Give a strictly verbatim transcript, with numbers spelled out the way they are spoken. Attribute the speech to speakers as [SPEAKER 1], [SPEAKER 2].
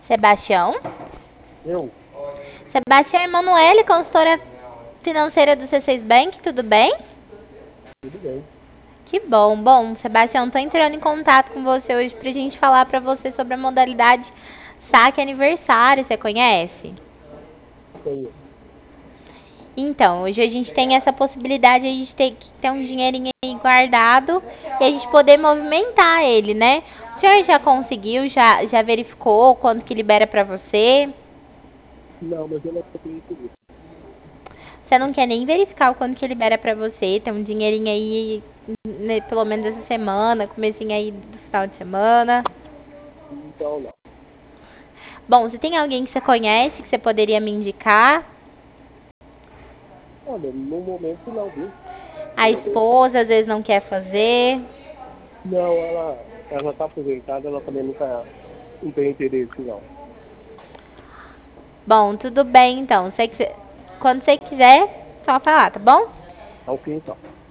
[SPEAKER 1] Sebastião.
[SPEAKER 2] Eu?
[SPEAKER 1] Sebastião Emanuele, consultora financeira do C seis Bank, tudo bem?
[SPEAKER 2] Tudo bem.
[SPEAKER 1] Que bom. Bom, Sebastião, estou entrando em contato com você hoje para a gente falar para você sobre a modalidade saque aniversário. Você conhece?
[SPEAKER 2] Tenho.
[SPEAKER 1] Então, hoje a gente tem essa possibilidade de a gente ter que ter um dinheirinho aí guardado e a gente poder movimentar ele, né? O senhor já conseguiu, já, já verificou quanto que libera para você?
[SPEAKER 2] Não, mas eu não tenho interesse.
[SPEAKER 1] Você não quer nem verificar o quanto que libera para você? Tem um dinheirinho aí, né, pelo menos essa semana, comecinho aí do final de semana.
[SPEAKER 2] Então, não.
[SPEAKER 1] Bom, você tem alguém que você conhece que você poderia me indicar?
[SPEAKER 2] Olha, no momento não, viu?
[SPEAKER 1] A esposa às vezes não quer fazer.
[SPEAKER 2] Não, ela, ela tá aposentada, ela também nunca não tem interesse, não.
[SPEAKER 1] Bom, tudo bem então. Sei que você- quando você quiser, só falar, tá bom?
[SPEAKER 2] Tá ok, então.